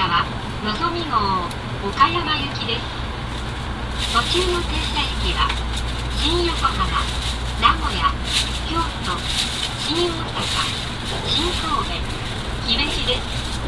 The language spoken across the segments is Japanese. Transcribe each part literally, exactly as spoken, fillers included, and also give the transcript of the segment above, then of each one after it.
車はのぞみ号岡山行きです。途中の停車駅は新横浜、名古屋、京都、新大阪、新神戸、姫路です。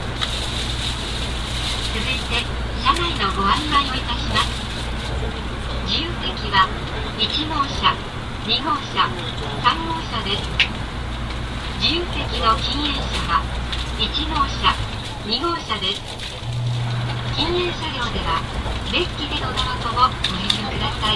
続いて車内のご案内をいたします。自由席はいち号車、に号車、さん号車です。自由席の禁煙車はいち号車、に号車です。禁煙車両ではデッキでのタバコをご遠慮ください。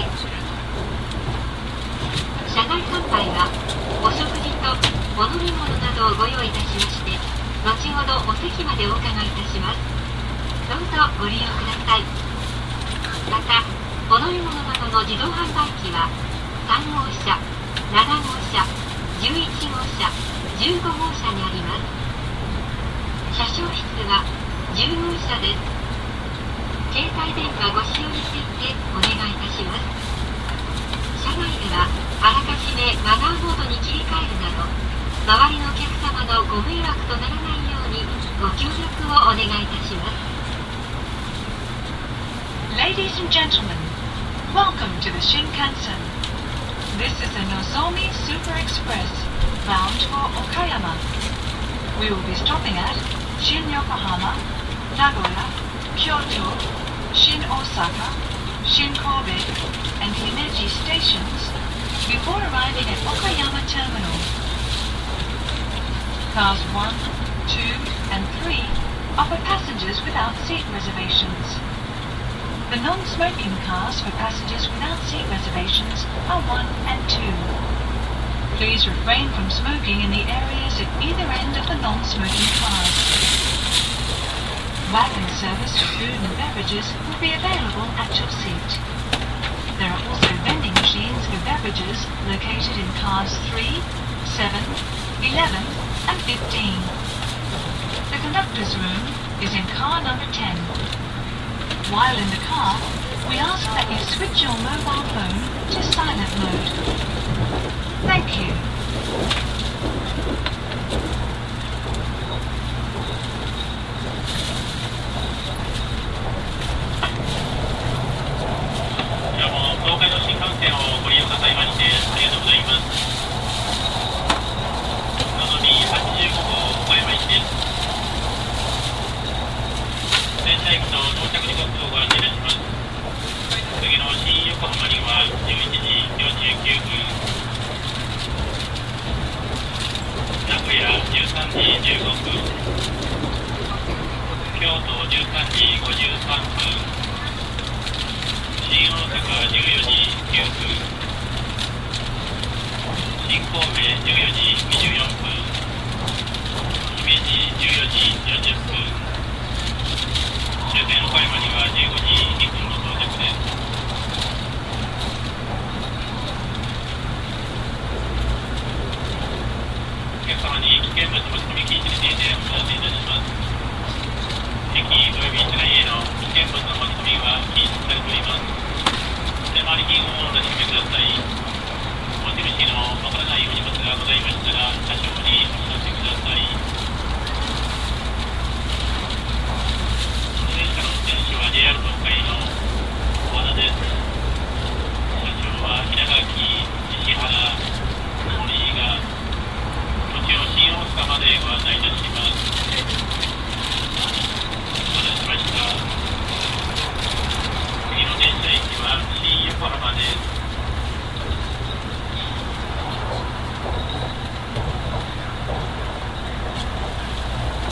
車内販売はお食事とお飲み物などをご用意いたしまして、後ほどお席までお伺いいたします。どうぞご利用ください。またお飲み物などの自動販売機はさん号車、なな号車、じゅういち号車、じゅうご号車にあります。車掌室はじゅう号車です。携帯電話ご使用についてお願いいたします。車内ではあらかじめマナーモードに切り替えるなど、周りのお客様のご迷惑とならないようにご協力をお願いいたします。 Ladies and gentlemen, welcome to the Shinkansen. This is the Nozomi Super Express, bound for Okayama. We will be stopping at Shin Yokohama, Nagoya, Kyoto, Shin Osaka, Shin Kobe, and Himeji stations before arriving at Okayama Terminal. Cars one, two, and three are for passengers without seat reservations. The non-smoking cars for passengers without seat reservations are one and two. Please refrain from smoking in the areas at either end of the non-smoking cars. Wagon service for food and beverages will be available at your seat. There are also vending machines for beverages located in cars three, seven, eleven, and fifteen. The conductor's room is in car number ten. While in the car, we ask that you switch your mobile phone to silent mode. Thank you. 東海道新幹線をご利用くださいましてありがとうございます。のぞみはちじゅうご号岡山行きです。電車駅と到着時刻をご案内いたします。次の新横浜にはじゅういちじよんじゅうきゅうふん、名古屋じゅうさんじじゅうごふん、京都じゅうさんじごじゅうさんふん、新大阪じゅうよじきゅうふん、新神戸じゅうよじにじゅうよんふん、姫路じゅうよじよんじゅっぷん、終点岡山にはじゅうごじにふんの到着です。お客様に危険物持ち込み禁止についてお知らせいたします。駅および車内への危険物の